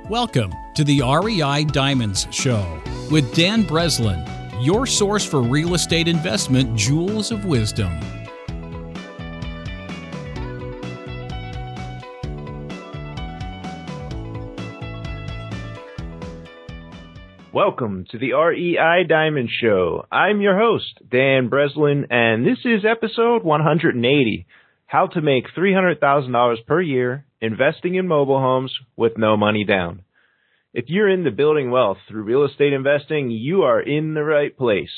Welcome to the REI Diamonds Show with Dan Breslin, your source for real estate investment jewels of wisdom. Welcome to the REI Diamond Show. I'm your host, Dan Breslin, and this is episode 180, How to Make $300,000 per year investing in mobile homes with no money down. If you're into building wealth through real estate investing, you are in the right place.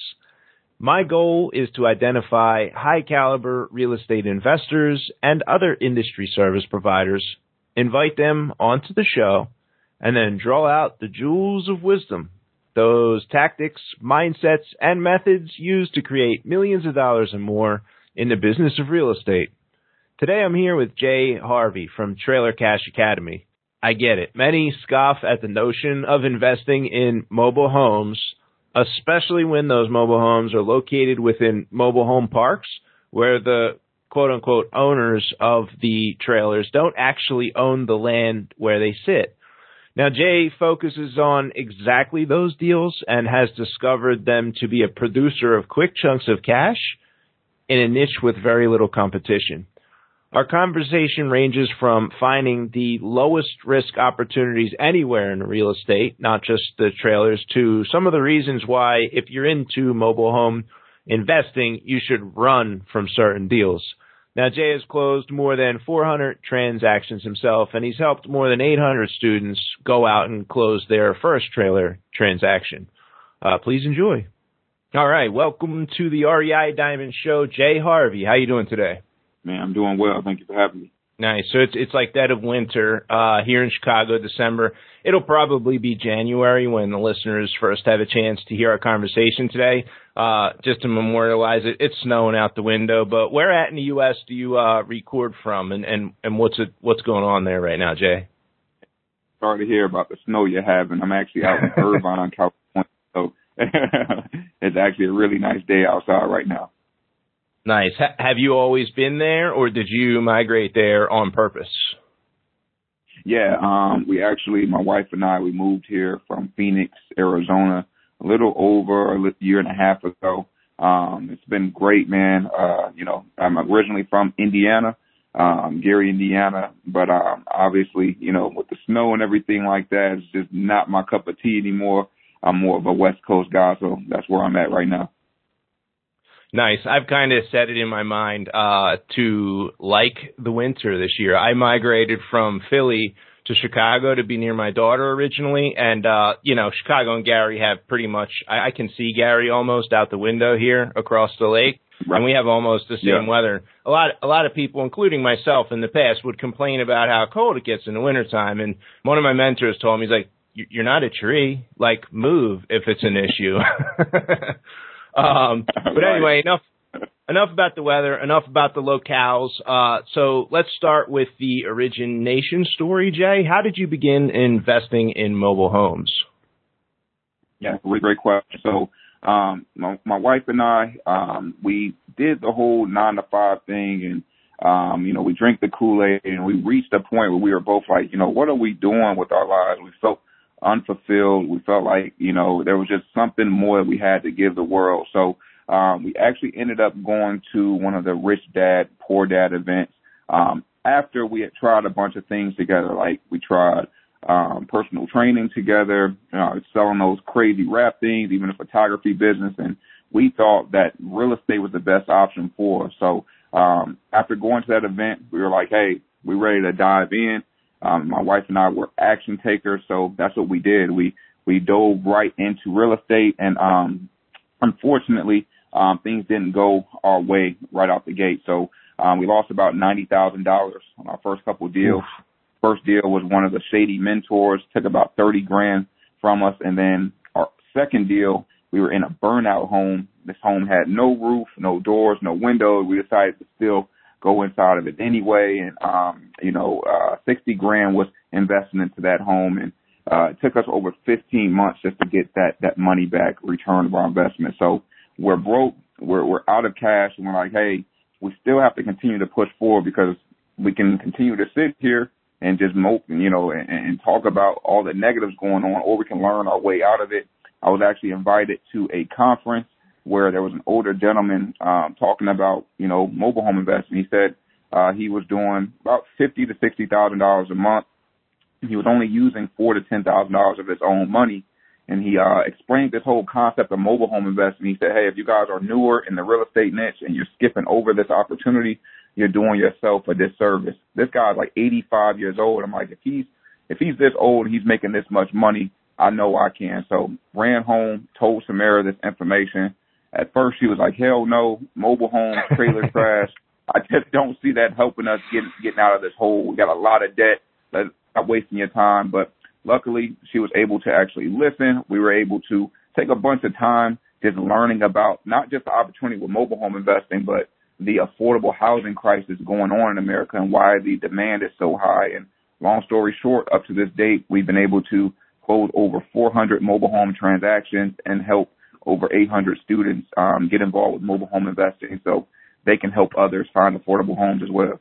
My goal is to identify high-caliber real estate investors and other industry service providers, invite them onto the show, and then draw out the jewels of wisdom, those tactics, mindsets, and methods used to create millions of dollars and more in the business of real estate. Today I'm here with Jay Harvey from Trailer Cash Academy. I get it. Many scoff at the notion of investing in mobile homes, especially when those mobile homes are located within mobile home parks where the quote-unquote owners of the trailers don't actually own the land where they sit. Now, Jay focuses on exactly those deals and has discovered them to be a producer of quick chunks of cash in a niche with very little competition. Our conversation ranges from finding the lowest risk opportunities anywhere in real estate, not just the trailers, to some of the reasons why, if you're into mobile home investing, you should run from certain deals. Now, Jay has closed more than 400 transactions himself, and he's helped more than 800 students go out and close their first trailer transaction. Please enjoy. All right, welcome to the REI Diamond Show. Jay Harvey, how you doing today? Man, I'm doing well. Thank you for having me. Nice. So it's like dead of winter here in Chicago, December. It'll probably be January when the listeners first have a chance to hear our conversation today. Just to memorialize it, it's snowing out the window. But where at in the U.S. do you record from, and what's going on there right now, Jay? Sorry to hear about the snow you're having. I'm actually out in Irvine, California, so it's actually a really nice day outside right now. Nice. Have you always been there, or did you migrate there on purpose? Yeah, my wife and I, we moved here from Phoenix, Arizona, a little over a year and a half ago. It's been great, man. I'm originally from Indiana, Gary, Indiana, but obviously, with the snow and everything like that, it's just not my cup of tea anymore. I'm more of a West Coast guy, so that's where I'm at right now. Nice. I've kind of set it in my mind to like the winter this year. I migrated from Philly to Chicago to be near my daughter originally, and Chicago and Gary have pretty much, I can see Gary almost out the window here across the lake, right. And we have almost the same weather. A lot of people, including myself in the past, would complain about how cold it gets in the wintertime, and one of my mentors told me, he's like, "You're not a tree, like move if it's an issue." But anyway, enough about the weather, enough about the locales. So let's start with the origination story, Jay. How did you begin investing in mobile homes? Yeah, really great question. So my wife and I, we did the whole 9-to-5 thing, and we drank the Kool-Aid, and we reached a point where we were both like, what are we doing with our lives? We felt unfulfilled. We felt like, there was just something more that we had to give the world. So we actually ended up going to one of the Rich Dad, Poor Dad events after we had tried a bunch of things together. Like we tried personal training together, selling those crazy rap things, even a photography business. And we thought that real estate was the best option for us. So after going to that event, we were like, hey, we're ready to dive in. My wife and I were action takers, so that's what we did. We dove right into real estate, and unfortunately, things didn't go our way right out the gate. So we lost about $90,000 on our first couple of deals. Oof. First deal was one of the shady mentors, took about $30,000 from us, and then our second deal, we were in a burnout home. This home had no roof, no doors, no windows. We decided to still go inside of it anyway, and $60,000 was invested into that home, and it took us over 15 months just to get that money back, return of our investment. So we're broke, we're out of cash, and we're like, hey, we still have to continue to push forward because we can continue to sit here and just mope, and talk about all the negatives going on, or we can learn our way out of it. I was actually invited to a conference where there was an older gentleman talking about, mobile home investing. He said he was doing about $50,000 to $60,000 a month. He was only using $4,000 to $10,000 of his own money. And he explained this whole concept of mobile home investing. He said, hey, if you guys are newer in the real estate niche and you're skipping over this opportunity, you're doing yourself a disservice. This guy's like 85 years old. I'm like, if he's this old, he's making this much money, I know I can. So ran home, told Samara this information. At first, she was like, hell no, mobile homes, trailer trash. I just don't see that helping us getting out of this hole. We got a lot of debt. That's not wasting your time. But luckily, she was able to actually listen. We were able to take a bunch of time just learning about not just the opportunity with mobile home investing, but the affordable housing crisis going on in America and why the demand is so high. And long story short, up to this date, we've been able to close over 400 mobile home transactions and help over 800 students get involved with mobile home investing so they can help others find affordable homes as well.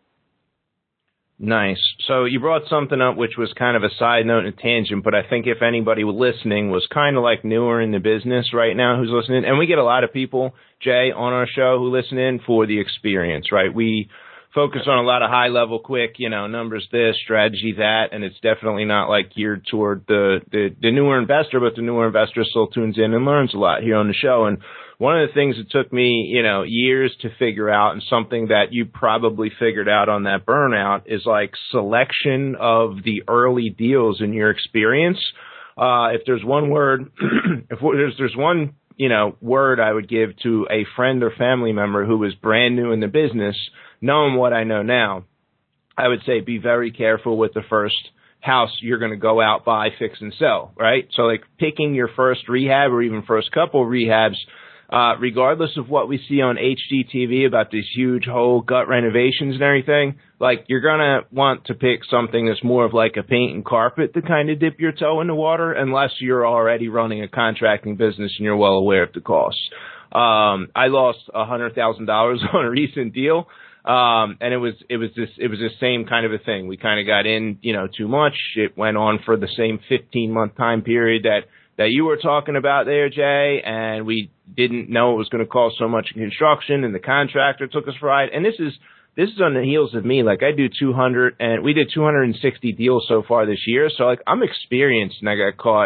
Nice. So you brought something up which was kind of a side note and a tangent, but I think if anybody listening was kind of like newer in the business right now who's listening, and we get a lot of people, Jay, on our show who listen in for the experience, right? We focus on a lot of high level, quick, numbers this, strategy that, and it's definitely not like geared toward the newer investor, but the newer investor still tunes in and learns a lot here on the show. And one of the things that took me, years to figure out, and something that you probably figured out on that burnout, is like selection of the early deals in your experience. If there's one word, if there's one, word I would give to a friend or family member who was brand new in the business, knowing what I know now, I would say be very careful with the first house you're going to go out, buy, fix, and sell, right? So like picking your first rehab or even first couple rehabs, regardless of what we see on HGTV about these huge whole gut renovations and everything, like you're going to want to pick something that's more of like a paint and carpet to kind of dip your toe in the water, unless you're already running a contracting business and you're well aware of the costs. I lost $100,000 on a recent deal. And it was the same kind of a thing. We kind of got in, too much. It went on for the same 15-month time period that you were talking about there, Jay, and we didn't know it was going to cost so much in construction, and the contractor took us for a ride. And this is on the heels of me. Like I do 200, and we did 260 deals so far this year. So like I'm experienced, and I got caught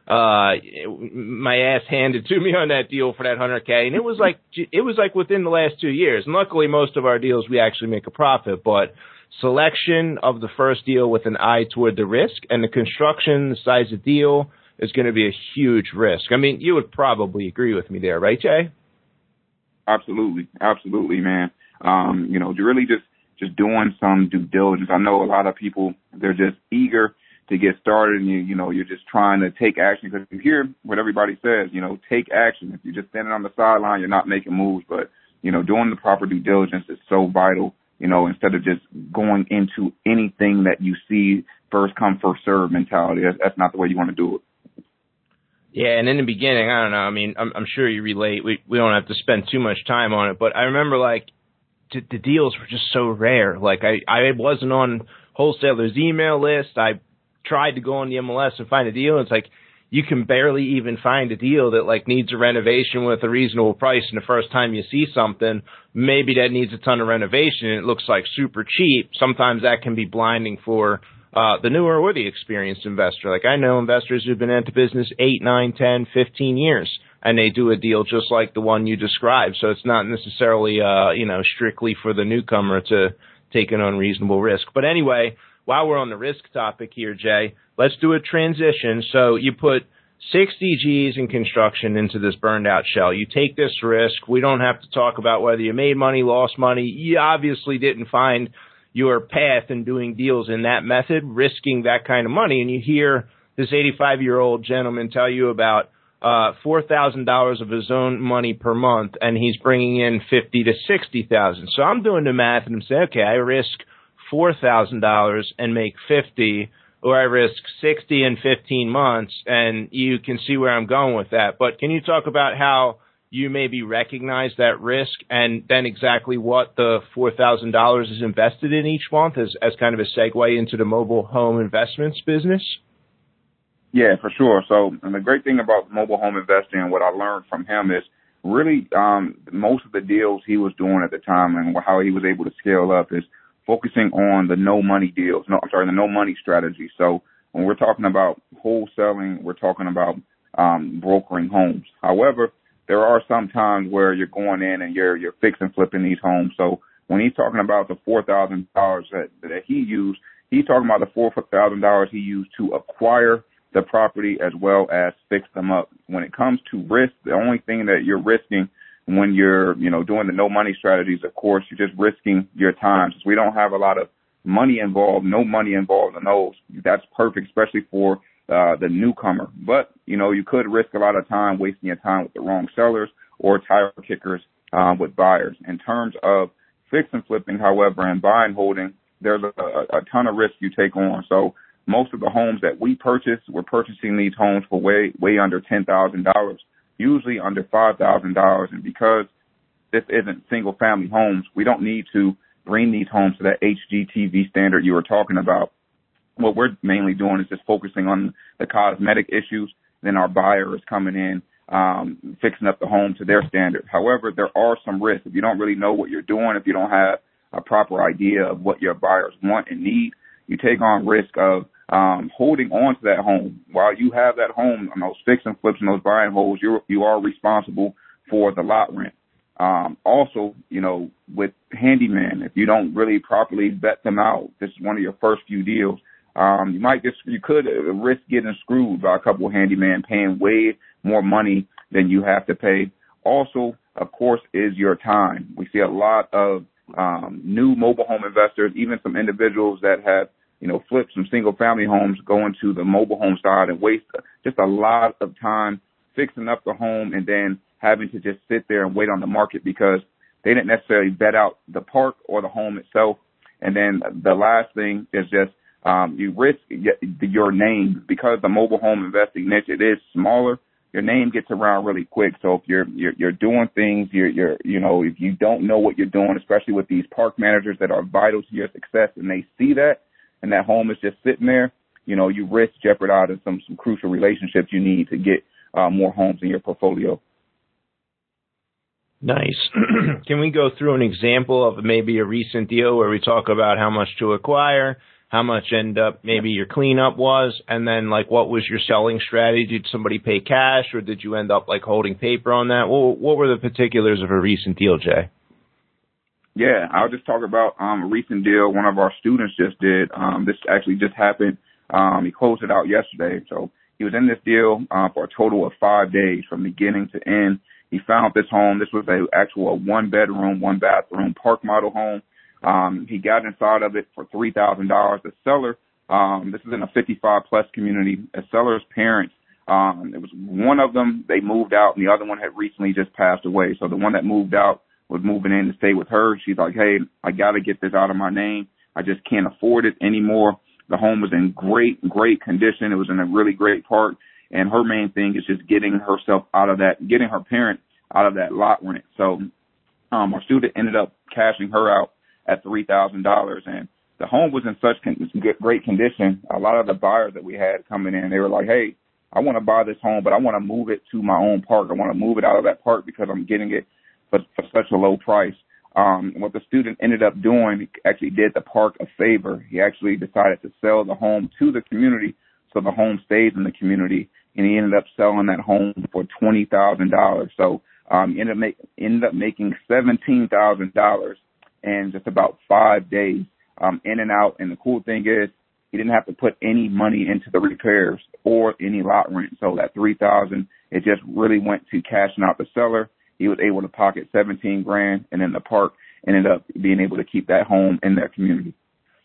my ass handed to me on that deal for that $100K. And it was like within the last 2 years. And luckily most of our deals, we actually make a profit, but selection of the first deal with an eye toward the risk and the construction, the size of deal is going to be a huge risk. I mean, you would probably agree with me there, right, Jay? Absolutely. Absolutely, man. Really just doing some due diligence. I know a lot of people, they're just eager to get started, and you're just trying to take action, because you hear what everybody says, take action. If you're just standing on the sideline, you're not making moves, but doing the proper due diligence is so vital, instead of just going into anything that you see first come, first serve mentality. That's not the way you want to do it. Yeah, and in the beginning, I don't know, I mean, I'm sure you relate. We don't have to spend too much time on it, but I remember like the deals were just so rare. Like I wasn't on wholesalers' email list. I tried to go on the MLS and find a deal. And it's like you can barely even find a deal that like needs a renovation with a reasonable price. And the first time you see something, maybe that needs a ton of renovation and it looks like super cheap. Sometimes that can be blinding for the newer or the experienced investor. Like I know investors who've been into business 8, 9, 10, 15 years, and they do a deal just like the one you described. So it's not necessarily, strictly for the newcomer to take an unreasonable risk. But anyway, while we're on the risk topic here, Jay, let's do a transition. So you put 60 G's in construction into this burned out shell. You take this risk. We don't have to talk about whether you made money, lost money. You obviously didn't find your path in doing deals in that method, risking that kind of money. And you hear this 85-year-old gentleman tell you about $4,000 of his own money per month, and he's bringing in $50,000 to $60,000. So I'm doing the math, and I'm saying, okay, I risk $4,000 and make $50,000, or I risk $60,000 in 15 months, and you can see where I'm going with that. But can you talk about how you maybe recognize that risk and then exactly what the $4,000 is invested in each month as kind of a segue into the mobile home investments business? Yeah, for sure. So, and the great thing about mobile home investing and what I learned from him is really most of the deals he was doing at the time and how he was able to scale up is focusing on the no money deals. The no money strategy. So when we're talking about wholesaling, we're talking about brokering homes. However, there are some times where you're going in and you're fix and flipping these homes. So when he's talking about the $4,000 that he used, he's talking about the $4,000 he used to acquire the property as well as fix them up. When it comes to risk, the only thing that you're risking when you're, doing the no money strategies, of course, you're just risking your time. Since we don't have a lot of money involved, no money involved in those, that's perfect, especially for the newcomer. But, you could risk a lot of time wasting your time with the wrong sellers or tire kickers with buyers. In terms of fix and flipping, however, and buy and holding, there's a ton of risk you take on. So most of the homes that we purchase, we're purchasing these homes for way under $10,000, usually under $5,000. And because this isn't single family homes, we don't need to bring these homes to that HGTV standard you were talking about. What we're mainly doing is just focusing on the cosmetic issues. Then our buyer is coming in, fixing up the home to their standard. However, there are some risks. If you don't really know what you're doing, if you don't have a proper idea of what your buyers want and need, you take on risk of holding on to that home. While you have that home on those fix and flips and those buy and holds, you are responsible for the lot rent. Also, with handyman, if you don't really properly vet them out, this is one of your first few deals. You could risk getting screwed by a couple of handyman paying way more money than you have to pay. Also, of course, is your time. We see a lot of new mobile home investors, even some individuals that have flip some single family homes, go into the mobile home side and waste just a lot of time fixing up the home and then having to just sit there and wait on the market because they didn't necessarily vet out the park or the home itself. And then the last thing is just you risk your name because the mobile home investing niche, it is smaller. Your name gets around really quick. So if you're doing things, if you don't know what you're doing, especially with these park managers that are vital to your success and they see that, and that home is just sitting there, you risk jeopardizing some crucial relationships you need to get more homes in your portfolio. Nice. Can we go through an example of maybe a recent deal where we talk about how much to acquire, how much maybe your cleanup was, and then what was your selling strategy? Did somebody pay cash or did you end up holding paper on that? What were the particulars of a recent deal, Jay? Yeah, I'll just talk about a recent deal one of our students just did. This actually just happened. He closed it out yesterday. So he was in this deal for a total of 5 days from beginning to end. He found this home. This was a 1-bedroom, 1-bathroom park model home. He got inside of it for $3,000. The seller, this is in a 55-plus community. A seller's parents, it was one of them, they moved out, and the other one had recently just passed away. So the one that moved out was moving in to stay with her. She's like, hey, I got to get this out of my name. I just can't afford it anymore. The home was in great condition. It was in a really great park. And her main thing is just getting herself out of that, getting her parent out of that lot rent. So our student ended up cashing her out at $3,000. And the home was in such great condition. A lot of the buyers that we had coming in, they were like, hey, I want to buy this home, but I want to move it to my own park. I want to move it out of that park because I'm getting it for such a low price. What the student ended up doing, he actually did the park a favor. He actually decided to sell the home to the community so the home stays in the community, and he ended up selling that home for $20,000. So he ended up making $17,000 in just about 5 days in and out. And the cool thing is he didn't have to put any money into the repairs or any lot rent. So that $3,000, it just really went to cashing out the seller. He was able to pocket $17,000, and then the park ended up being able to keep that home in their community.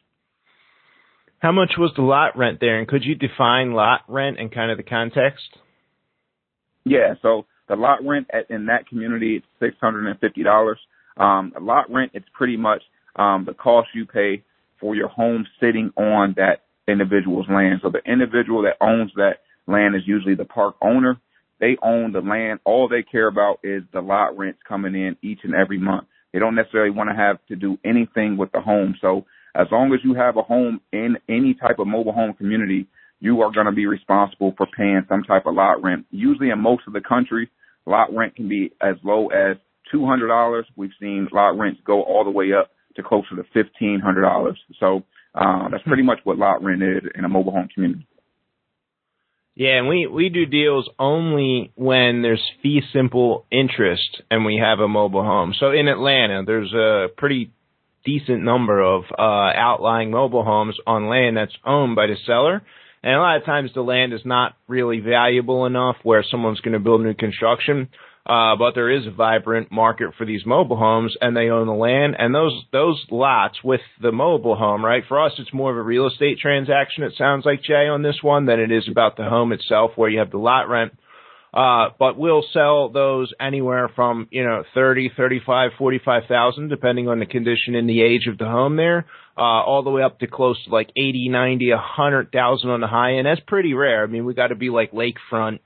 How much was the lot rent there, and could you define lot rent and kind of the context? Yeah, so the lot rent in that community is $650. Lot rent, it's pretty much the cost you pay for your home sitting on that individual's land. So the individual that owns that land is usually the park owner. They own the land. All they care about is the lot rents coming in each and every month. They don't necessarily want to have to do anything with the home. So as long as you have a home in any type of mobile home community, you are going to be responsible for paying some type of lot rent. Usually in most of the country, lot rent can be as low as $200. We've seen lot rents go all the way up to closer to $1,500. So that's pretty much what lot rent is in a mobile home community. Yeah, and we do deals only when there's fee simple interest and we have a mobile home. So in Atlanta, there's a pretty decent number of outlying mobile homes on land that's owned by the seller. And a lot of times the land is not really valuable enough where someone's going to build new construction. But there is a vibrant market for these mobile homes, and they own the land. And those lots with the mobile home, right? For us, it's more of a real estate transaction, it sounds like, Jay, on this one, than it is about the home itself where you have the lot rent. But we'll sell those anywhere from, 30, 35, 45,000, depending on the condition and the age of the home there, all the way up to close to like 80, 90, 100,000 on the high end. That's pretty rare. I mean, we got to be like lakefront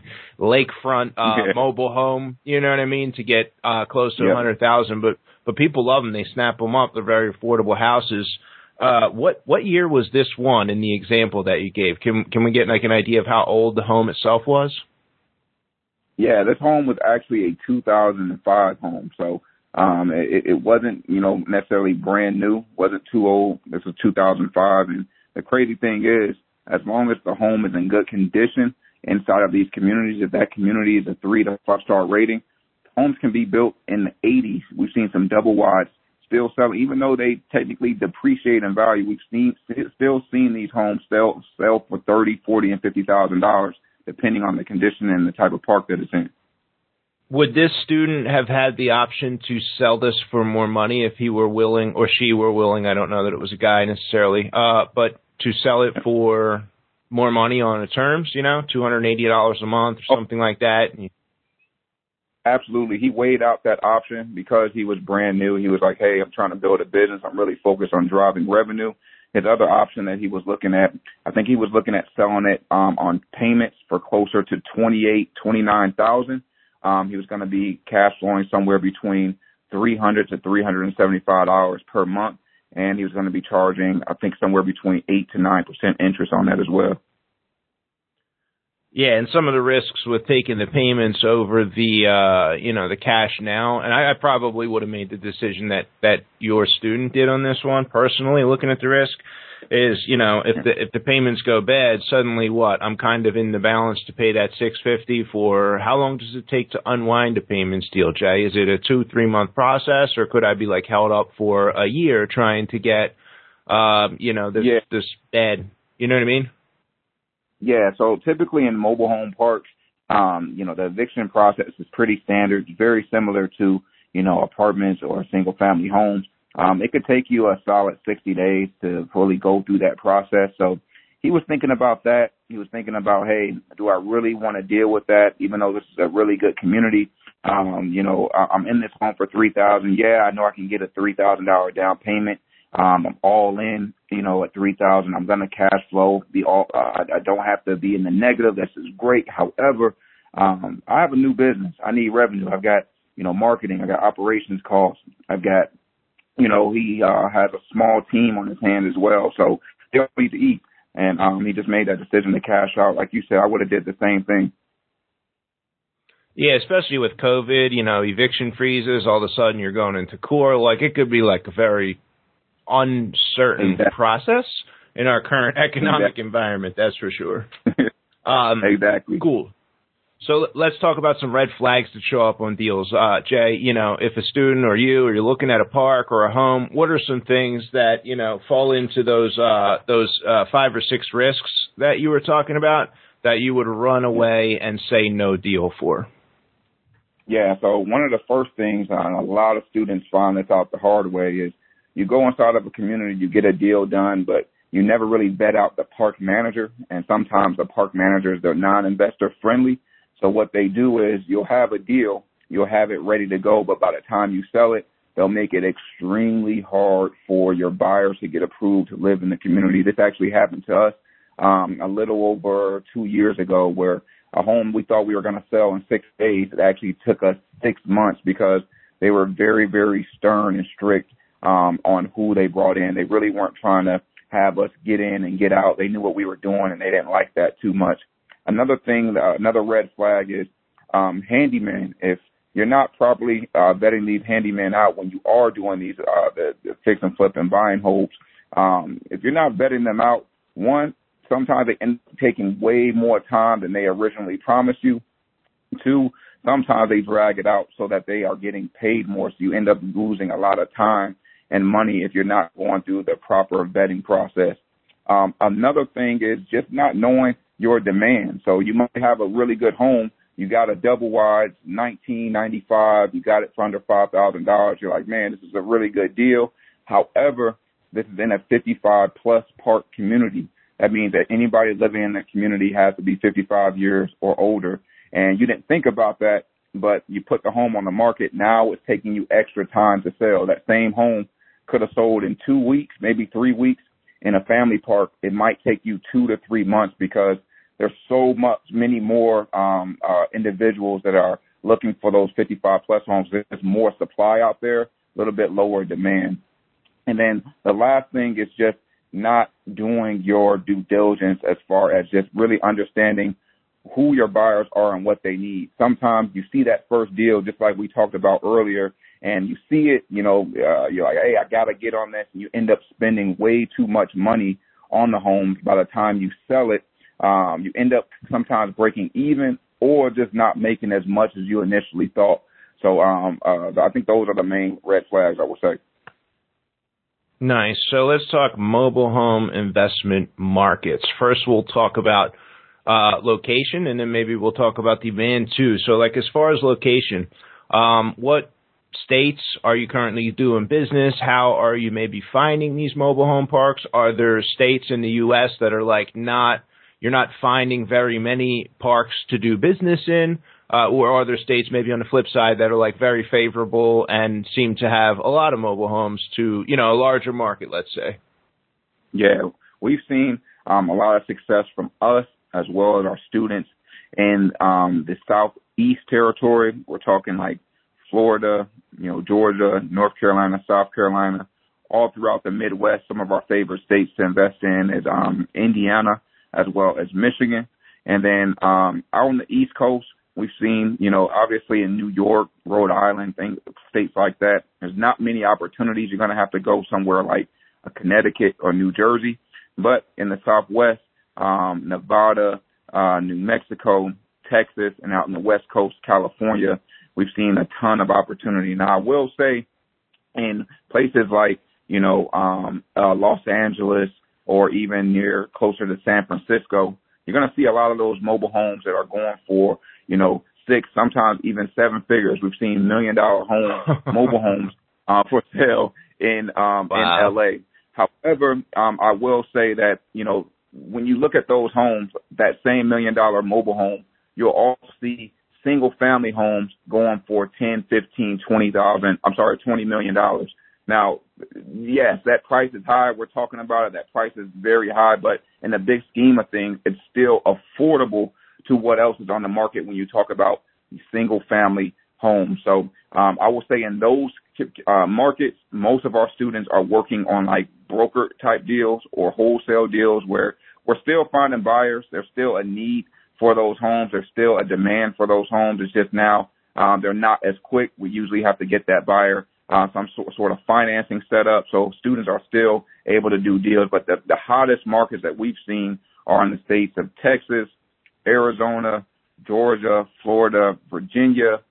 mobile home, you know what I mean, to get close to 100,000. But people love them. They snap them up. They're very affordable houses. What year was this one in the example that you gave? Can we get like an idea of how old the home itself was? Yeah, this home was actually a 2005 home. So it wasn't, necessarily brand new, wasn't too old. This was 2005. And the crazy thing is, as long as the home is in good condition inside of these communities, if that community is a 3 to 5 star rating, homes can be built in the 80s. We've seen some double wides still selling, even though they technically depreciate in value. We've still seen these homes sell for $30,000, $40,000, and $50,000, depending on the condition and the type of park that it's in. Would this student have had the option to sell this for more money if he were willing, or she were willing? I don't know that it was a guy necessarily, but to sell it for more money on the terms, $280 a month or something like that? Absolutely. He weighed out that option because he was brand new. He was like, hey, I'm trying to build a business. I'm really focused on driving revenue. His other option that he was looking at, I think he was looking at selling it on payments for closer to $29,000. He was going to be cash flowing somewhere between $300 to $375 per month, and he was going to be charging, I think, somewhere between 8 to 9% interest on that as well. Yeah, and some of the risks with taking the payments over the cash now, and I probably would have made the decision that your student did on this one personally, looking at the risk, is, if the payments go bad, suddenly I'm kind of in the balance to pay that $650 for, how long does it take to unwind a payments deal, Jay? Is it a 2-3 month process, or could I be like held up for a year trying to get, this bad, you know what I mean? Yeah, so typically in mobile home parks, the eviction process is pretty standard, very similar to, apartments or single family homes. It could take you a solid 60 days to fully go through that process. So he was thinking about that. He was thinking about, hey, do I really want to deal with that, even though this is a really good community? I'm in this home for $3,000. Yeah, I know I can get a $3,000 down payment. I'm all in, at $3,000. I'm going to cash flow. I don't have to be in the negative. This is great. However, I have a new business. I need revenue. I've got, marketing. I got operations costs. I've got, he has a small team on his hand as well. So they don't need to eat. And he just made that decision to cash out. Like you said, I would have did the same thing. Yeah, especially with COVID, eviction freezes. All of a sudden you're going into court. Like, it could be like a very uncertain process in our current economic environment, that's for sure. Exactly. Cool. So let's talk about some red flags that show up on deals. Jay, if a student or you're looking at a park or a home, what are some things that, fall into those 5 or 6 risks that you were talking about that you would run away and say no deal for? Yeah, so one of the first things a lot of students find this out the hard way is you go inside of a community, you get a deal done, but you never really vet out the park manager. And sometimes the park managers, they're non-investor friendly. So what they do is you'll have a deal, you'll have it ready to go, but by the time you sell it, they'll make it extremely hard for your buyers to get approved to live in the community. This actually happened to us a little over 2 years ago, where a home we thought we were going to sell in 6 days, it actually took us 6 months because they were very, very stern and strict on who they brought in. They really weren't trying to have us get in and get out. They knew what we were doing, and they didn't like that too much. Another thing, another red flag is handyman. If you're not properly vetting these handymen out when you are doing these the fix and flip and buying homes, if you're not vetting them out, one, sometimes they end up taking way more time than they originally promised you. Two, sometimes they drag it out so that they are getting paid more, so you end up losing a lot of time and money if you're not going through the proper vetting process. Another thing is just not knowing your demand. So you might have a really good home. You got a double wide, $19.95. You got it for under $5,000. You're like, man, this is a really good deal. However, this is in a 55-plus park community. That means that anybody living in the community has to be 55 years or older. And you didn't think about that, but you put the home on the market. Now it's taking you extra time to sell. That same home could have sold in 2 weeks, maybe 3 weeks. In a family park, it might take you 2 to 3 months because there's many more individuals that are looking for those 55-plus homes. There's more supply out there, a little bit lower demand. And then the last thing is just not doing your due diligence as far as just really understanding who your buyers are and what they need. Sometimes you see that first deal, just like we talked about earlier, and you see it, you're like, hey, I got to get on this. And you end up spending way too much money on the home. By the time you sell it, you end up sometimes breaking even or just not making as much as you initially thought. So I think those are the main red flags, I would say. Nice. So let's talk mobile home investment markets. First, we'll talk about location, and then maybe we'll talk about demand too. So like as far as location, what states are you currently doing business? How are you maybe finding these mobile home parks? Are there states in the U.S. that are like you're not finding very many parks to do business in? Or are there states maybe on the flip side that are like very favorable and seem to have a lot of mobile homes to, a larger market, let's say? Yeah, we've seen a lot of success from us as well as our students in the Southeast territory. We're talking like Florida, Georgia, North Carolina, South Carolina, all throughout the Midwest. Some of our favorite states to invest in is Indiana as well as Michigan. And then out on the East Coast, we've seen, obviously in New York, Rhode Island, states like that, there's not many opportunities. You're going to have to go somewhere like Connecticut or New Jersey. But in the Southwest, Nevada, New Mexico, Texas, and out in the West Coast, California, we've seen a ton of opportunity. Now, I will say in places like, Los Angeles or even near closer to San Francisco, you're going to see a lot of those mobile homes that are going for, 6, sometimes even 7 figures. We've seen $1 million homes, mobile homes for sale in LA. However, I will say that, when you look at those homes, that same $1 million mobile home, you'll also see single family homes going for $10, $15, $20 million. Now, yes, that price is high. We're talking about it. That price is very high, but in the big scheme of things, it's still affordable to what else is on the market when you talk about single family homes. So I will say in those markets, most of our students are working on like broker type deals or wholesale deals where we're still finding buyers. There's still a need for those homes. There's still a demand for those homes. It's just now they're not as quick. We usually have to get that buyer some sort of financing set up. So students are still able to do deals. But the hottest markets that we've seen are in the states of Texas, Arizona, Georgia, Florida, Virginia,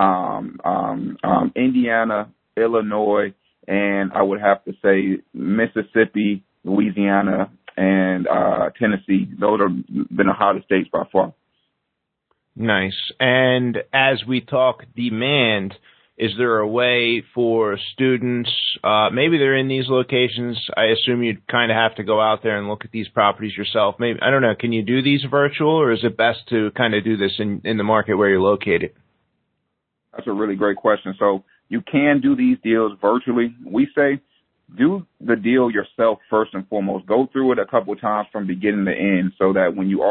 Indiana, Illinois, and I would have to say Mississippi, Louisiana, and Tennessee. Those have been the hottest states by far. Nice. And as we talk demand, is there a way for students, maybe they're in these locations, I assume you'd kind of have to go out there and look at these properties yourself. Maybe, I don't know, can you do these virtual, or is it best to kind of do this in the market where you're located? That's a really great question. So you can do these deals virtually. We say do the deal yourself first and foremost. Go through it a couple of times from beginning to end so that when you are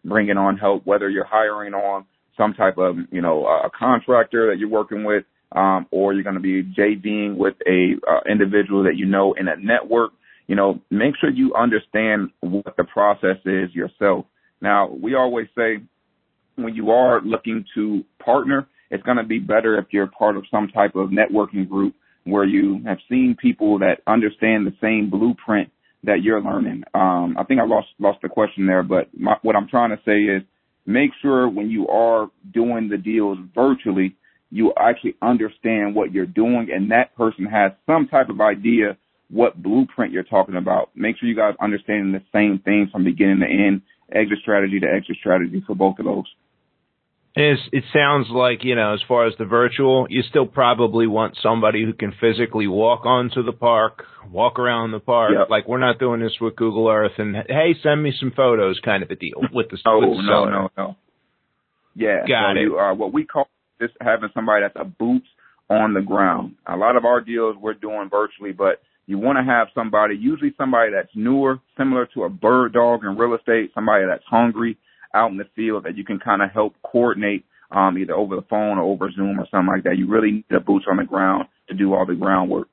bringing on help, whether you're hiring on some type of, a contractor that you're working with, or you're going to be JVing with a individual that you know in a network. Make sure you understand what the process is yourself. Now, we always say when you are looking to partner, it's going to be better if you're part of some type of networking group where you have seen people that understand the same blueprint that you're learning. I think I lost the question there, but what I'm trying to say is make sure when you are doing the deals virtually, you actually understand what you're doing, and that person has some type of idea what blueprint you're talking about. Make sure you guys understand the same thing from beginning to end, exit strategy to exit strategy for both of those. It sounds like, as far as the virtual, you still probably want somebody who can physically walk onto the park, walk around the park. Yep. Like, we're not doing this with Google Earth and, hey, send me some photos kind of a deal with the seller. No. Yeah. Got it. What we call this having somebody that's a boots on the ground. A lot of our deals we're doing virtually, but you want to have usually somebody that's newer, similar to a bird dog in real estate, somebody that's hungry out in the field that you can kind of help coordinate either over the phone or over Zoom or something like that. You really need the boots on the ground to do all the groundwork.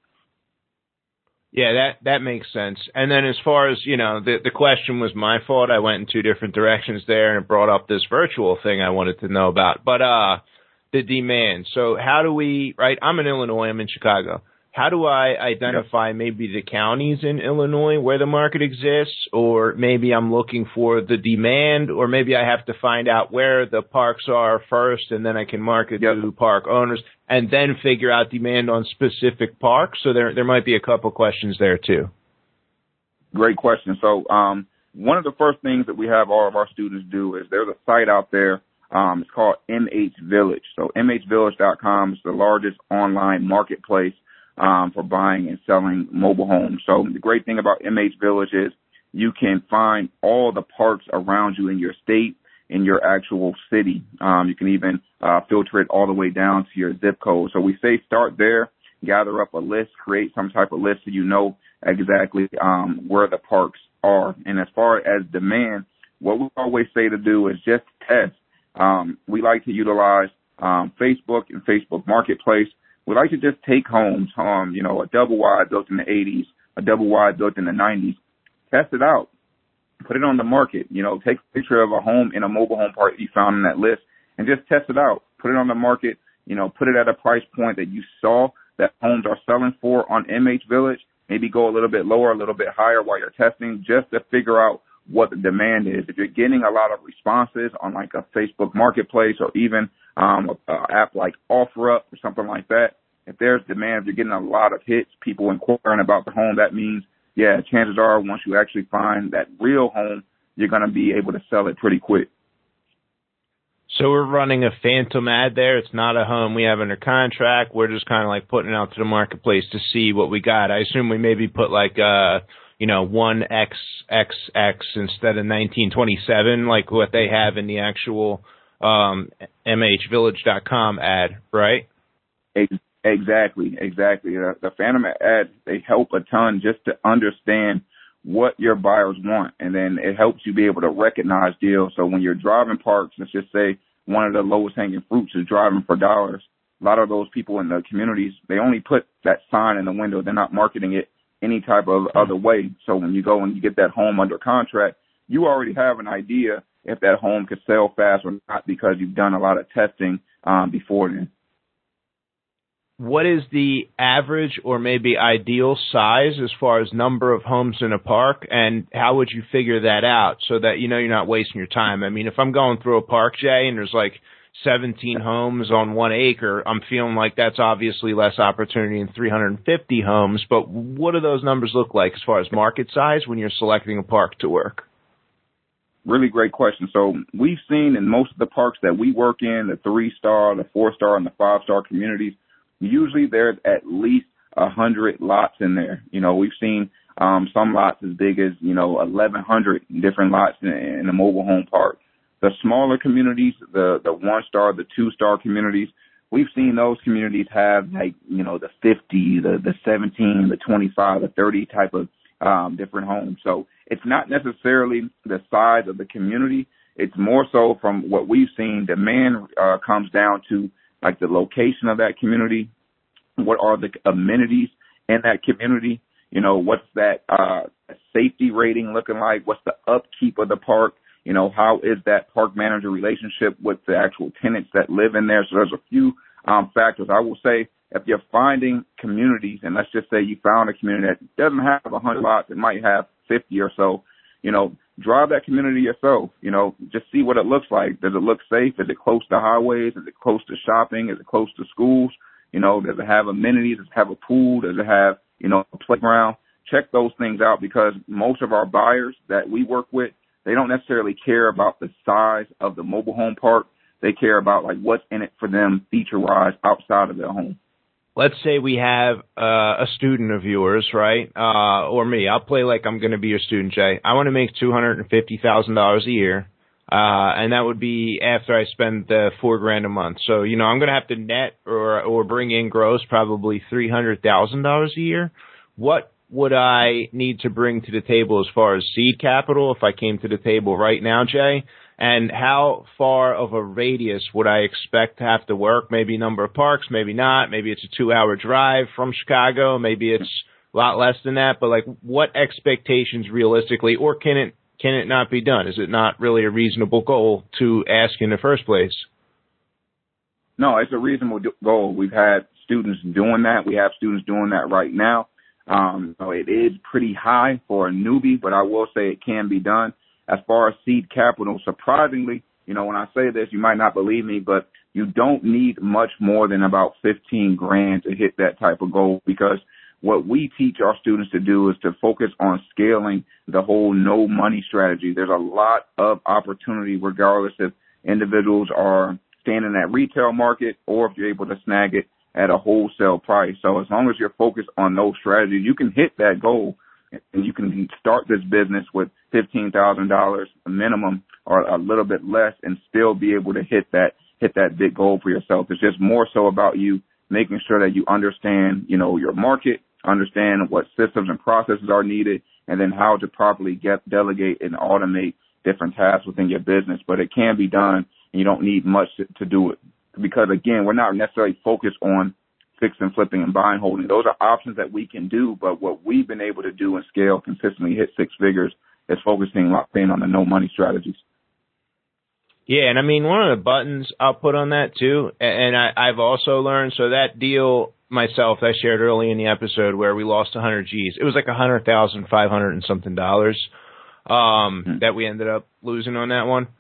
Yeah, that makes sense. And then as far as, the question was my fault. I went in two different directions there and it brought up this virtual thing I wanted to know about. But the demand. So how do we, right, I'm in Illinois, I'm in Chicago. How do I identify maybe the counties in Illinois where the market exists, or maybe I'm looking for the demand, or maybe I have to find out where the parks are first and then I can market to park owners and then figure out demand on specific parks? So there might be a couple questions there too. Great question. So one of the first things that we have all of our students do is there's a site out there. It's called MH Village. So MHVillage.com is the largest online marketplace for buying and selling mobile homes. So the great thing about MH Village is you can find all the parks around you in your state, in your actual city. You can even filter it all the way down to your zip code. So we say start there, gather up a list, create some type of list so you know exactly where the parks are. And as far as demand, what we always say to do is just test. We like to utilize Facebook and Facebook Marketplace. We like to just take homes, a double wide built in the 80s, a double wide built in the 90s, test it out, put it on the market, take a picture of a home in a mobile home park you found in that list and just test it out, put it on the market, put it at a price point that you saw that homes are selling for on MH Village, maybe go a little bit lower, a little bit higher while you're testing just to figure out what the demand is. If you're getting a lot of responses on like a Facebook Marketplace or even an app like OfferUp or something like that, if there's demand, if you're getting a lot of hits, people inquiring about the home, that means, chances are once you actually find that real home, you're going to be able to sell it pretty quick. So we're running a phantom ad there. It's not a home we have under contract. We're just kind of like putting it out to the marketplace to see what we got. I assume we maybe put like 1XXX instead of 1927, like what they have in the actual MHVillage.com ad, right? Exactly. The phantom ads, they help a ton just to understand what your buyers want, and then it helps you be able to recognize deals. So when you're driving parks, let's just say one of the lowest hanging fruits is driving for dollars. A lot of those people in the communities, they only put that sign in the window. They're not marketing it any type of other way. So when you go and you get that home under contract, you already have an idea if that home could sell fast or not because you've done a lot of testing before then. What is the average or maybe ideal size as far as number of homes in a park, and how would you figure that out so that you're not wasting your time? I mean, if I'm going through a park, Jay, and there's like 17 homes on 1 acre, I'm feeling like that's obviously less opportunity than 350 homes. But what do those numbers look like as far as market size when you're selecting a park to work? Really great question. So we've seen in most of the parks that we work in, the 3-star, the 4-star, and the 5-star communities, usually there's at least 100 lots in there. We've seen some lots as big as, 1,100 different lots in a mobile home park. The smaller communities, the 1-star, the 2-star communities, we've seen those communities have like, the 50, the 17, the 25, the 30 type of different homes. So it's not necessarily the size of the community. it's more so from what we've seen. Demand comes down to like the location of that community. What are the amenities in that community? You know, what's that safety rating looking like? What's the upkeep of the park? You know, how is that park manager relationship with the actual tenants that live in there? So there's a few factors. I will say, if you're finding communities, and let's just say you found a community that doesn't have 100 lots, it might have 50 or so, you know, drive that community yourself. You know, just see what it looks like. Does it look safe? Is it close to highways? Is it close to shopping? Is it close to schools? You know, does it have amenities? Does it have a pool? Does it have, you know, a playground? Check those things out, because most of our buyers that we work with, they don't necessarily care about the size of the mobile home park. They care about like what's in it for them feature-wise outside of their home. Let's say we have a student of yours, right? Or me. I'll play like I'm going to be your student, Jay. I want to make $250,000 a year. And that would be after I spend the $4,000 a month. So, you know, I'm going to have to net or bring in gross probably $300,000 a year. What would I need to bring to the table as far as seed capital if I came to the table right now, Jay? And how far of a radius would I expect to have to work? Maybe number of parks, maybe not. Maybe it's a 2-hour drive from Chicago. Maybe it's a lot less than that. But, like, what expectations realistically, or can it not be done? Is it not really a reasonable goal to ask in the first place? No, it's a reasonable goal. We've had students doing that. We have students doing that right now. So it is pretty high for a newbie, but I will say it can be done. As far as seed capital, surprisingly, you know, when I say this, you might not believe me, but you don't need much more than about $15,000 to hit that type of goal, because what we teach our students to do is to focus on scaling the whole no money strategy. There's a lot of opportunity regardless if individuals are staying in that retail market or if you're able to snag it at a wholesale price. So as long as you're focused on those strategies, you can hit that goal, and you can start this business with $15,000 minimum or a little bit less and still be able to hit that big goal for yourself. It's just more so about you making sure that you understand, you know, your market, understand what systems and processes are needed, and then how to properly delegate and automate different tasks within your business. But it can be done, and you don't need much to do it. Because, again, we're not necessarily focused on fix and flipping and buy and holding. Those are options that we can do, but what we've been able to do and scale consistently, hit 6 figures, is focusing locked in on the no money strategies. Yeah, and I mean, one of the buttons I'll put on that too, and I've also learned, so that deal myself I shared early in the episode where we lost 100 G's, it was like $100,500 and something dollars that we ended up losing on that one.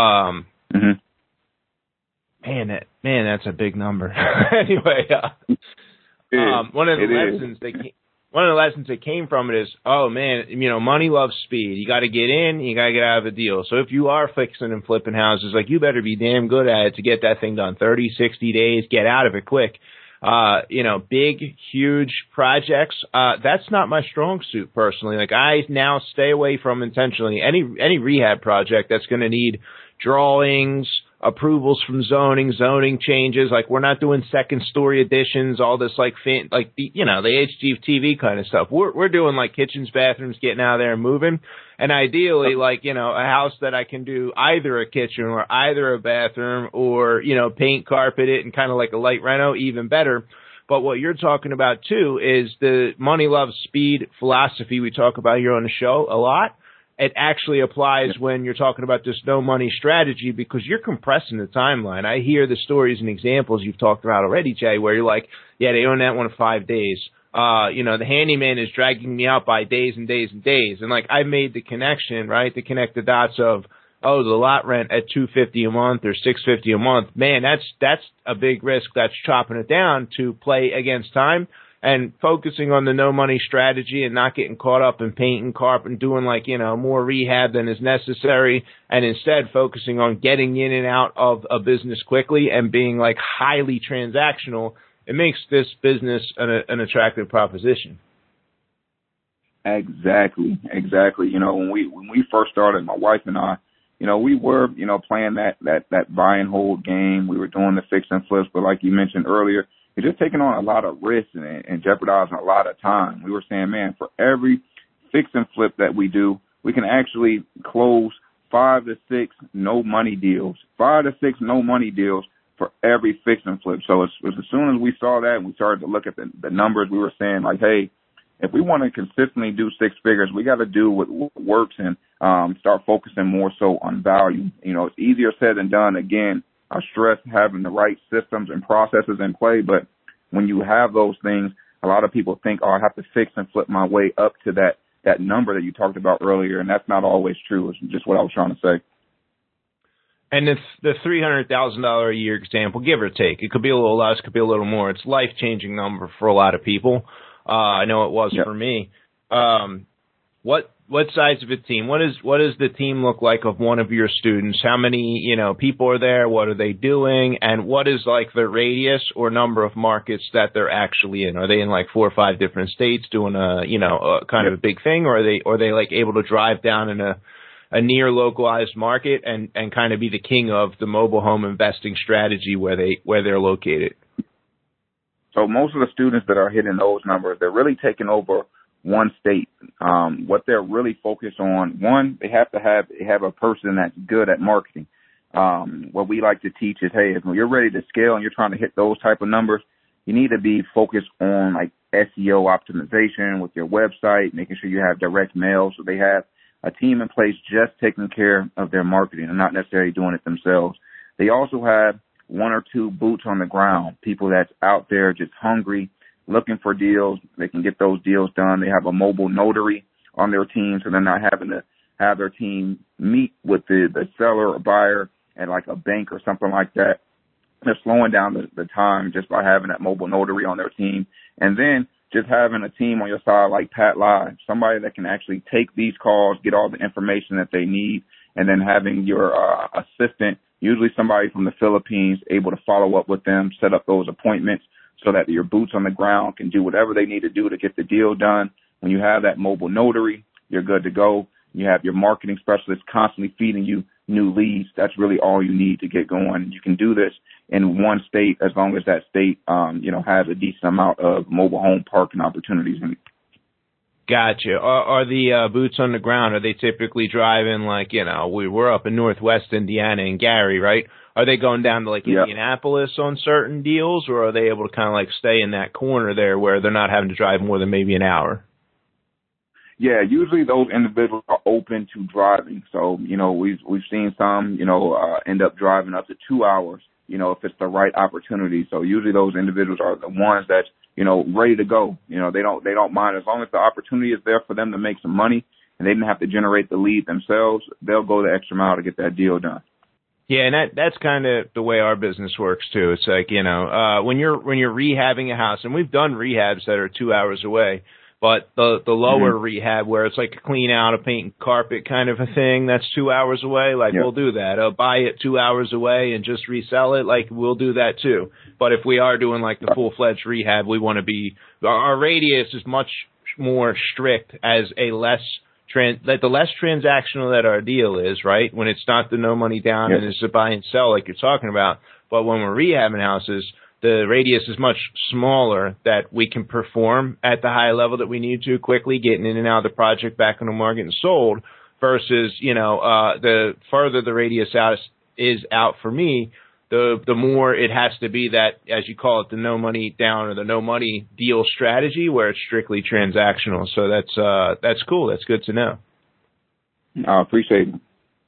Man, that's a big number. Anyway, one of the lessons that came from it is, oh man, you know, money loves speed. You got to get in, you got to get out of a deal. So if you are fixing and flipping houses, like, you better be damn good at it to get that thing done 30, 60 days, get out of it quick. You know, big, huge projects, that's not my strong suit personally. Like, I now stay away from intentionally any rehab project that's going to need drawings, approvals from zoning changes. Like, we're not doing second story additions, all this like the HGTV kind of stuff. We're doing like kitchens, bathrooms, getting out of there and moving. And ideally, like, you know, a house that I can do either a kitchen or either a bathroom or, you know, paint, carpet it, and kind of like a light reno, even better. But what you're talking about too is the money loves speed philosophy we talk about here on the show a lot. It actually applies when you're talking about this no money strategy, because you're compressing the timeline. I hear the stories and examples you've talked about already, Jay, where you're like, yeah, they own that one in 5 days. You know, the handyman is dragging me out by days and days and days. And like, I made the connection, right, to connect the dots of, oh, the lot rent at $250 a month or $650 a month. Man, that's a big risk. That's chopping it down to play against time. And focusing on the no money strategy and not getting caught up in painting, carpet, and doing like, you know, more rehab than is necessary, and instead focusing on getting in and out of a business quickly and being like highly transactional, it makes this business an attractive proposition. Exactly. You know, when we first started, my wife and I, you know, we were, you know, playing that buy and hold game. We were doing the fix and flips, but like you mentioned earlier, it's just taking on a lot of risks and jeopardizing a lot of time. We were saying, man, for every fix and flip that we do, we can actually close 5 to 6 no money deals. 5 to 6 no money deals for every fix and flip. So as soon as we saw that and we started to look at the numbers, we were saying like, hey, if we want to consistently do six figures, we got to do what works and start focusing more so on value. You know, it's easier said than done. Again, I stress having the right systems and processes in play. But when you have those things, a lot of people think, oh, I have to fix and flip my way up to that number that you talked about earlier. And that's not always true. It's just what I was trying to say. And it's the $300,000 a year example, give or take. It could be a little less, could be a little more. It's a life-changing number for a lot of people. I know it was for me. What size of a team? What does the team look like of one of your students? How many, people are there? What are they doing? And what is like the radius or number of markets that they're actually in? Are they in like 4 or 5 different states doing a kind of a big thing, or are they like able to drive down in a near localized market and kind of be the king of the mobile home investing strategy where they're located? So most of the students that are hitting those numbers, they're really taking over one state. What they're really focused on, one, they have to have a person that's good at marketing. What we like to teach is, hey, if you're ready to scale and you're trying to hit those type of numbers, you need to be focused on like SEO optimization with your website, making sure you have direct mail. So they have a team in place just taking care of their marketing and not necessarily doing it themselves. They also have 1 or 2 boots on the ground, people that's out there just hungry, looking for deals. They can get those deals done. They have a mobile notary on their team, so they're not having to have their team meet with the seller or buyer at like a bank or something like that. They're slowing down the time just by having that mobile notary on their team. And then just having a team on your side like Pat Live, somebody that can actually take these calls, get all the information that they need, and then having your assistant, usually somebody from the Philippines, able to follow up with them, set up those appointments so that your boots on the ground can do whatever they need to do to get the deal done. When you have that mobile notary, you're good to go. You have your marketing specialist constantly feeding you new leads. That's really all you need to get going. You can do this in one state as long as that state, has a decent amount of mobile home parking opportunities in it. Gotcha. Are the boots on the ground, are they typically driving like, we're up in Northwest Indiana and Gary, right? Are they going down to like Indianapolis on certain deals, or are they able to kind of like stay in that corner there where they're not having to drive more than maybe an hour? Yeah, usually those individuals are open to driving. So, we've seen some, end up driving up to 2 hours, if it's the right opportunity. So usually those individuals are the ones that, ready to go. They don't mind as long as the opportunity is there for them to make some money and they didn't have to generate the lead themselves. They'll go the extra mile to get that deal done. Yeah, and that's kind of the way our business works too. It's like, when you're rehabbing a house, and we've done rehabs that are 2 hours away, but the lower rehab where it's like a clean out, a paint and carpet kind of a thing, that's 2 hours away. Like we'll do that. I'll buy it 2 hours away and just resell it. Like we'll do that too. But if we are doing like the full-fledged rehab, we want to be, our radius is much more strict as a less the less transactional that our deal is, right? When it's not the no money down and it's a buy and sell like you're talking about. But when we're rehabbing houses, the radius is much smaller that we can perform at the high level that we need to quickly, getting in and out of the project, back on the market and sold, versus, the further the radius is out for me, the more it has to be that, as you call it, the no money down or the no money deal strategy where it's strictly transactional. So that's cool. That's good to know. I appreciate it.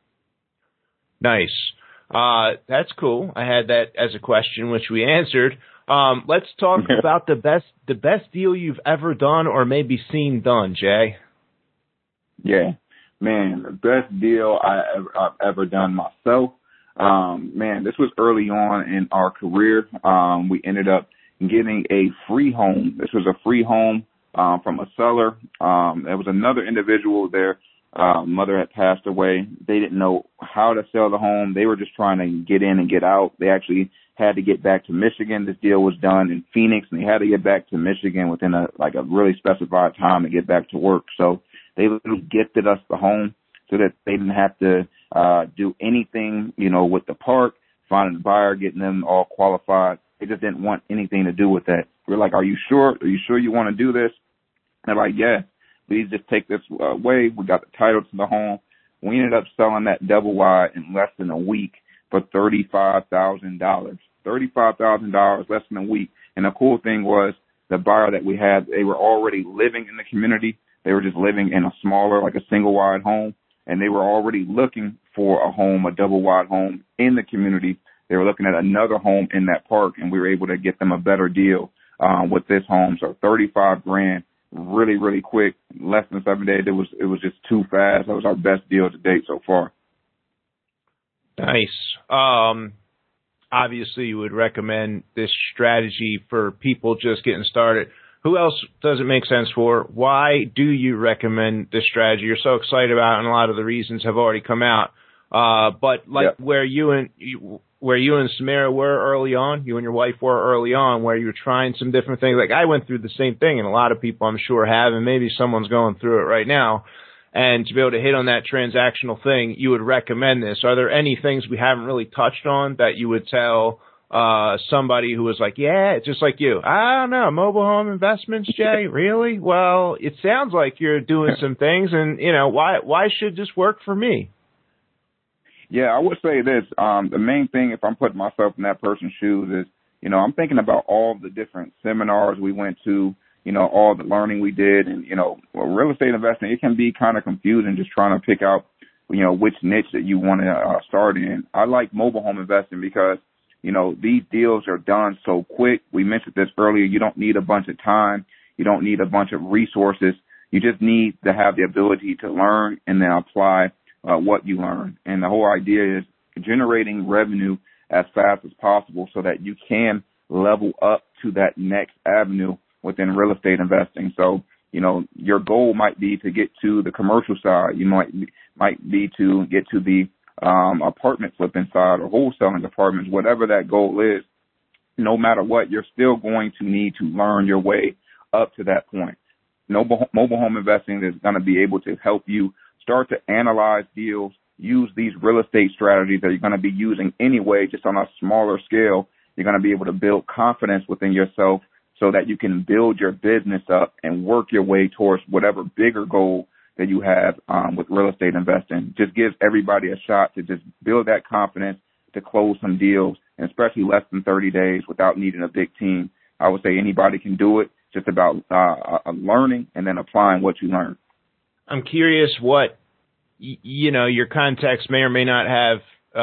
Nice. That's cool. I had that as a question, which we answered. Let's talk about the best deal you've ever done or maybe seen done, Jay. Yeah, man, the best deal I've ever done myself. This was early on in our career. We ended up getting a free home. This was a free home from a seller. There was another individual there. Mother had passed away. They didn't know how to sell the home. They were just trying to get in and get out. They actually had to get back to Michigan. This deal was done in Phoenix, and they had to get back to Michigan within a really specified time to get back to work. So they literally gifted us the home so that they didn't have to do anything, with the park, finding the buyer, getting them all qualified. They just didn't want anything to do with that. We're like, are you sure? Are you sure you want to do this? And they're like, yeah. Please just take this away. We got the title to the home. We ended up selling that double wide in less than a week for $35,000. $35,000 less than a week. And the cool thing was the buyer that we had, they were already living in the community. They were just living in a smaller, like a single wide home. And they were already looking for a home, a double wide home in the community. They were looking at another home in that park, and we were able to get them a better deal with this home. So $35,000, really, really quick, less than 7 days. It was just too fast. That was our best deal to date so far. Nice. Obviously, you would recommend this strategy for people just getting started. Who else does it make sense for? Why do you recommend this strategy? You're so excited about it, and a lot of the reasons have already come out. But like where you and Samira were early on, you and your wife were early on, where you were trying some different things. Like I went through the same thing, and a lot of people I'm sure have, and maybe someone's going through it right now. And to be able to hit on that transactional thing, you would recommend this. Are there any things we haven't really touched on that you would tell somebody who was like, yeah, just like you, I don't know, mobile home investments, Jay, really? Well, it sounds like you're doing some things, and why should this work for me? Yeah, I would say this. The main thing, if I'm putting myself in that person's shoes, is, I'm thinking about all the different seminars we went to, all the learning we did. And, real estate investing, it can be kind of confusing just trying to pick out, which niche that you want to start in. I like mobile home investing because, these deals are done so quick. We mentioned this earlier. You don't need a bunch of time. You don't need a bunch of resources. You just need to have the ability to learn and then apply what you learn. And the whole idea is generating revenue as fast as possible so that you can level up to that next avenue within real estate investing. So, your goal might be to get to the commercial side. You might be to get to the apartment flipping side or wholesaling apartments, whatever that goal is. No matter what, you're still going to need to learn your way up to that point. Mobile home investing is going to be able to help you start to analyze deals, use these real estate strategies that you're going to be using anyway, just on a smaller scale. You're going to be able to build confidence within yourself so that you can build your business up and work your way towards whatever bigger goal that you have with real estate investing. Just gives everybody a shot to just build that confidence to close some deals, and especially less than 30 days without needing a big team. I would say anybody can do it. It's just about learning and then applying what you learn. I'm curious what, your context may or may not have,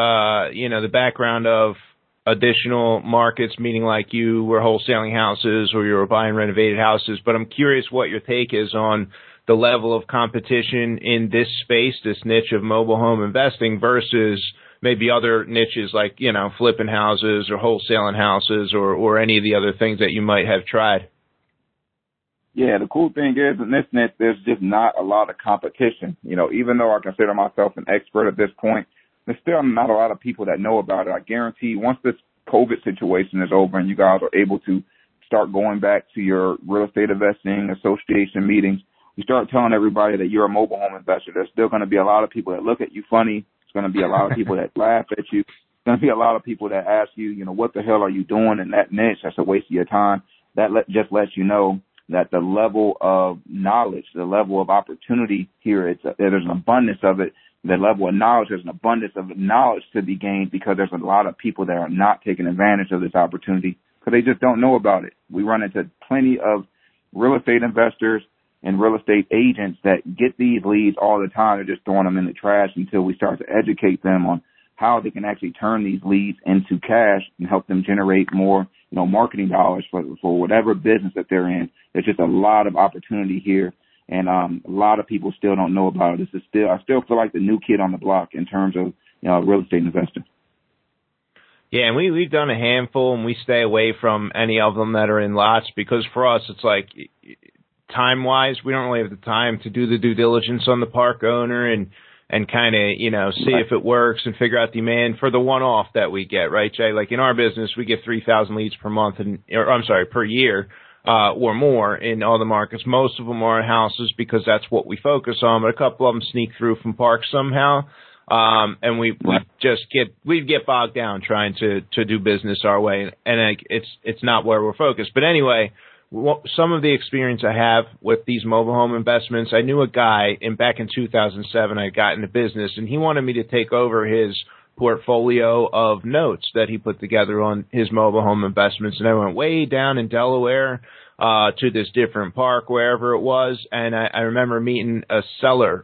the background of additional markets, meaning like you were wholesaling houses or you were buying renovated houses. But I'm curious what your take is on the level of competition in this space, this niche of mobile home investing versus maybe other niches like, flipping houses or wholesaling houses or any of the other things that you might have tried. Yeah, the cool thing is in this niche, there's just not a lot of competition. Even though I consider myself an expert at this point, there's still not a lot of people that know about it. I guarantee once this COVID situation is over and you guys are able to start going back to your real estate investing association meetings, you start telling everybody that you're a mobile home investor. There's still going to be a lot of people that look at you funny. There's going to be a lot of people that laugh at you. There's going to be a lot of people that ask you, what the hell are you doing in that niche? That's a waste of your time. That just lets you know that the level of knowledge, the level of opportunity here, there's an abundance of it. The level of knowledge, there's an abundance of knowledge to be gained because there's a lot of people that are not taking advantage of this opportunity because they just don't know about it. We run into plenty of real estate investors and real estate agents that get these leads all the time. They're just throwing them in the trash until we start to educate them on how they can actually turn these leads into cash and help them generate more, marketing dollars for whatever business that they're in. There's just a lot of opportunity here. And a lot of people still don't know about it. I still feel like the new kid on the block in terms of real estate investing. Yeah, and we've done a handful, and we stay away from any of them that are in lots because for us it's like time-wise we don't really have the time to do the due diligence on the park owner and kind of see if it works and figure out demand for the one-off that we get, right, Jay? Like in our business we get 3,000 leads per year. Or more in all the markets. Most of them are in houses because that's what we focus on, but a couple of them sneak through from parks somehow. And we get bogged down trying to do business our way. And it's not where we're focused. But anyway, some of the experience I have with these mobile home investments, I knew a guy back in 2007, I got into business, and he wanted me to take over his portfolio of notes that he put together on his mobile home investments. And I went way down in Delaware to this different park, wherever it was. And I remember meeting one of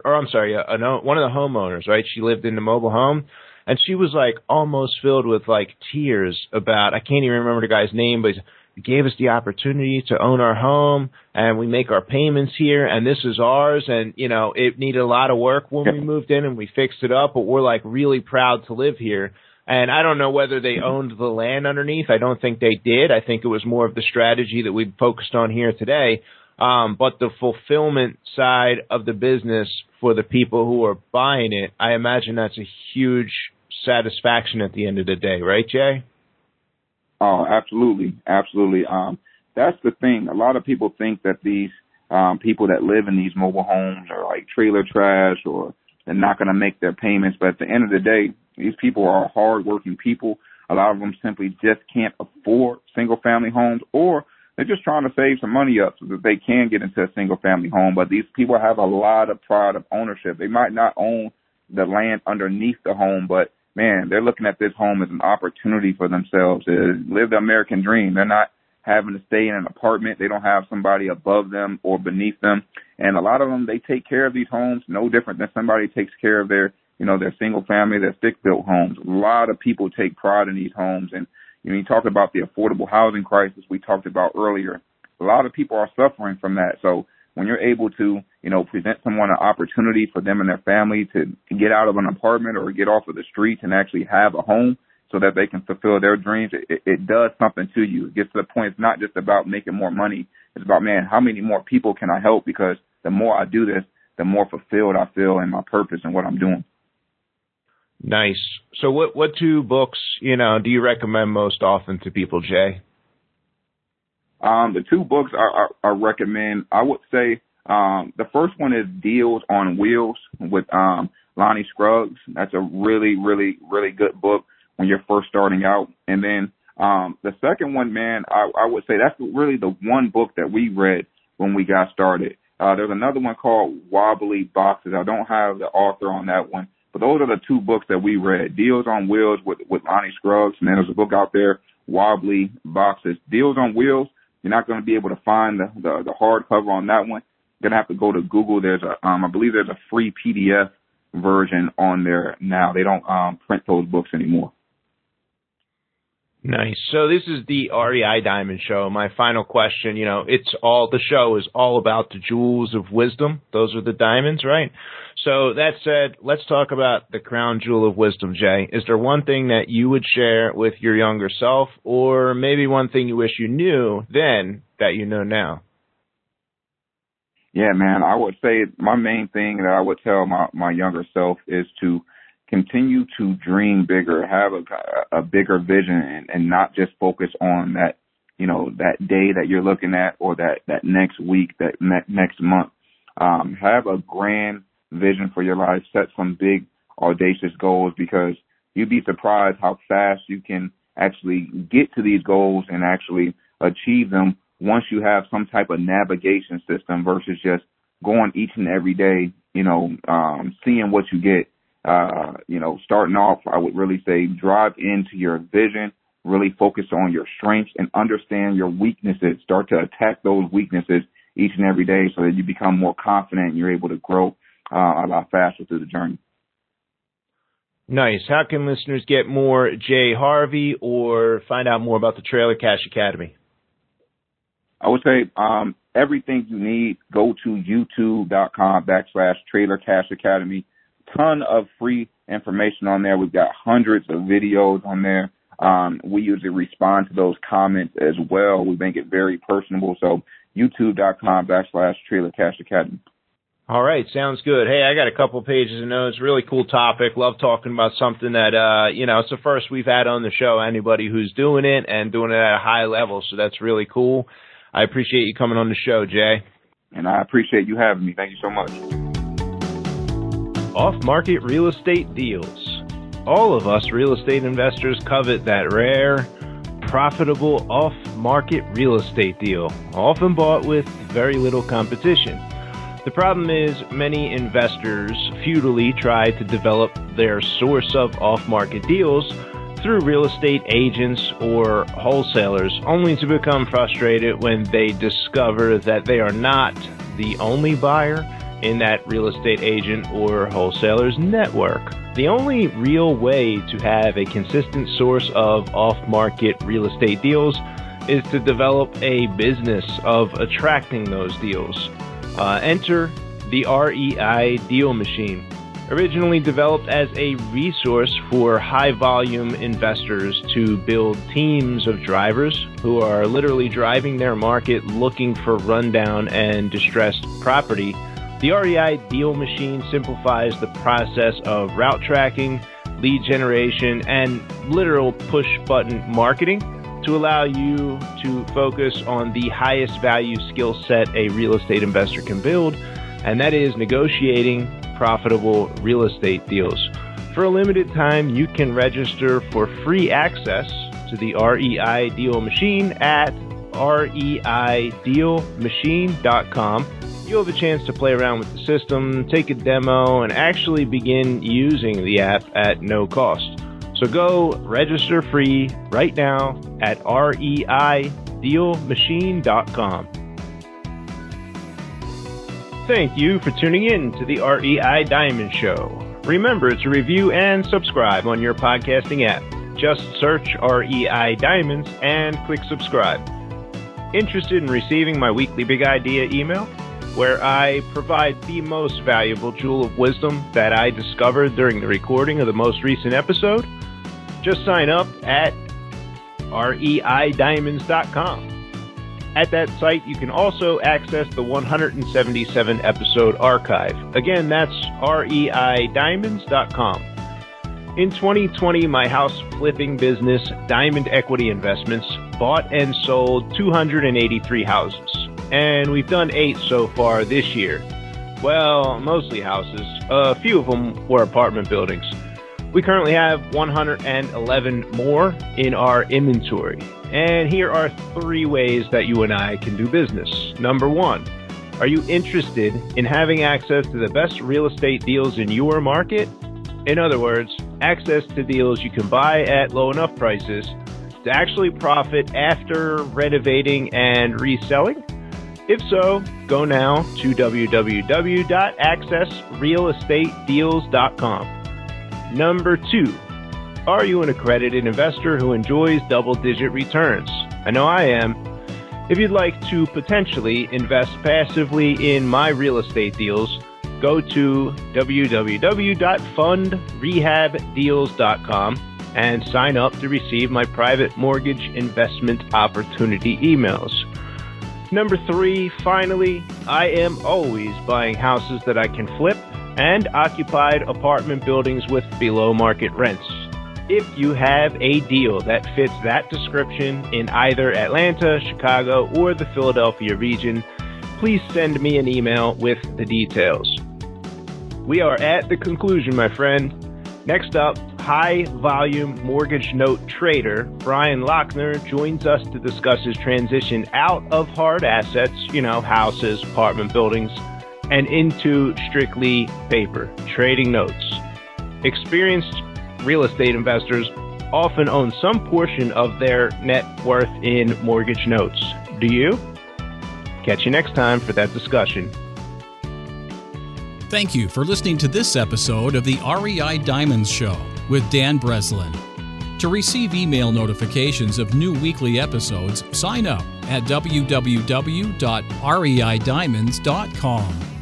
the homeowners, right? She lived in the mobile home. And she was like almost filled with like tears about, I can't even remember the guy's name, but he gave us the opportunity to own our home and we make our payments here and this is ours. And, you know, it needed a lot of work when we moved in and we fixed it up, but we're like really proud to live here. And I don't know whether they owned the land underneath. I don't think they did. I think it was more of the strategy that we focused on here today. But the fulfillment side of the business for the people who are buying it, I imagine that's a huge satisfaction at the end of the day, right, Jay? Oh, absolutely. Absolutely. That's the thing. A lot of people think that these people that live in these mobile homes are like trailer trash or they're not going to make their payments. But at the end of the day, these people are hardworking people. A lot of them simply just can't afford single family homes, or they're just trying to save some money up so that they can get into a single family home. But these people have a lot of pride of ownership. They might not own the land underneath the home, but man, they're looking at this home as an opportunity for themselves to live the American dream. They're not having to stay in an apartment. They don't have somebody above them or beneath them. And a lot of them, they take care of these homes no different than somebody takes care of their single family, their stick-built homes. A lot of people take pride in these homes. And, you talk about the affordable housing crisis we talked about earlier. A lot of people are suffering from that. So when you're able to, present someone an opportunity for them and their family to get out of an apartment or get off of the streets and actually have a home so that they can fulfill their dreams, it does something to you. It gets to the point it's not just about making more money. It's about, man, how many more people can I help? Because the more I do this, the more fulfilled I feel in my purpose and what I'm doing. Nice. So what two books, do you recommend most often to people, Jay? The two books I recommend, I would say, the first one is Deals on Wheels with Lonnie Scruggs. That's a really, really, really good book when you're first starting out. And then the second one, man, I would say that's really the one book that we read when we got started. There's another one called Wobbly Boxes. I don't have the author on that one, but those are the two books that we read. Deals on Wheels with Lonnie Scruggs, and then there's a book out there, Wobbly Boxes. Deals on Wheels, you're not going to be able to find the hardcover on that one. You're going to have to go to Google. There's I believe there's a free PDF version on there now. They don't print those books anymore. Nice. So this is the REI Diamond Show. My final question, the show is all about the jewels of wisdom. Those are the diamonds, right? So that said, let's talk about the crown jewel of wisdom, Jay. Is there one thing that you would share with your younger self, or maybe one thing you wish you knew then that you know now? Yeah, man, I would say my main thing that I would tell my younger self is to continue to dream bigger, have a bigger vision, and not just focus on that, that day that you're looking at or that next week, that next month. Have a grand vision for your life. Set some big, audacious goals, because you'd be surprised how fast you can actually get to these goals and actually achieve them once you have some type of navigation system versus just going each and every day, seeing what you get. Starting off, I would really say drive into your vision, really focus on your strengths and understand your weaknesses. Start to attack those weaknesses each and every day so that you become more confident and you're able to grow a lot faster through the journey. Nice. How can listeners get more Jay Harvey or find out more about the Trailer Cash Academy? I would say everything you need, go to youtube.com/Trailer Cash Academy. Ton of free information on there. We've got hundreds of videos on there. We usually respond to those comments as well. We make it very personable. So youtube.com/Trailer Cash Academy. All right. Sounds good. Hey, I got a couple pages of notes. Really cool topic. Love talking about something that, it's the first we've had on the show. Anybody who's doing it and doing it at a high level. So that's really cool. I appreciate you coming on the show, Jay. And I appreciate you having me. Thank you so much. Off-market real estate deals. All of us real estate investors covet that rare, profitable off-market real estate deal, often bought with very little competition. The problem is many investors futilely try to develop their source of off-market deals through real estate agents or wholesalers, only to become frustrated when they discover that they are not the only buyer in that real estate agent or wholesaler's network. The only real way to have a consistent source of off-market real estate deals is to develop a business of attracting those deals. Enter the REI Deal Machine. Originally developed as a resource for high-volume investors to build teams of drivers who are literally driving their market looking for rundown and distressed property, the REI Deal Machine simplifies the process of route tracking, lead generation, and literal push-button marketing to allow you to focus on the highest value skill set a real estate investor can build, and that is negotiating profitable real estate deals. For a limited time, you can register for free access to the REI Deal Machine at reidealmachine.com. You'll have a chance to play around with the system, take a demo, and actually begin using the app at no cost. So go register free right now at reidealmachine.com. Thank you for tuning in to the REI Diamond Show. Remember to review and subscribe on your podcasting app. Just search REI Diamonds and click subscribe. Interested in receiving my weekly Big Idea email, where I provide the most valuable jewel of wisdom that I discovered during the recording of the most recent episode? Just sign up at reidiamonds.com. At that site, you can also access the 177 episode archive. Again, that's reidiamonds.com. In 2020, my house flipping business, Diamond Equity Investments, bought and sold 283 houses. And we've done 8 so far this year. Well, mostly houses. A few of them were apartment buildings. We currently have 111 more in our inventory. And here are 3 ways that you and I can do business. Number 1, are you interested in having access to the best real estate deals in your market? In other words, access to deals you can buy at low enough prices to actually profit after renovating and reselling? If so, go now to www.accessrealestatedeals.com. Number 2, are you an accredited investor who enjoys double-digit returns? I know I am. If you'd like to potentially invest passively in my real estate deals, go to www.fundrehabdeals.com and sign up to receive my private mortgage investment opportunity emails. Number 3, finally, I am always buying houses that I can flip and occupied apartment buildings with below market rents. If you have a deal that fits that description in either Atlanta, Chicago, or the Philadelphia region, please send me an email with the details. We are at the conclusion, my friend. Next up, high-volume mortgage note trader Brian Lochner joins us to discuss his transition out of hard assets, houses, apartment buildings, and into strictly paper, trading notes. Experienced real estate investors often own some portion of their net worth in mortgage notes. Do you? Catch you next time for that discussion. Thank you for listening to this episode of the REI Diamonds Show with Dan Breslin. To receive email notifications of new weekly episodes, sign up at www.reidiamonds.com.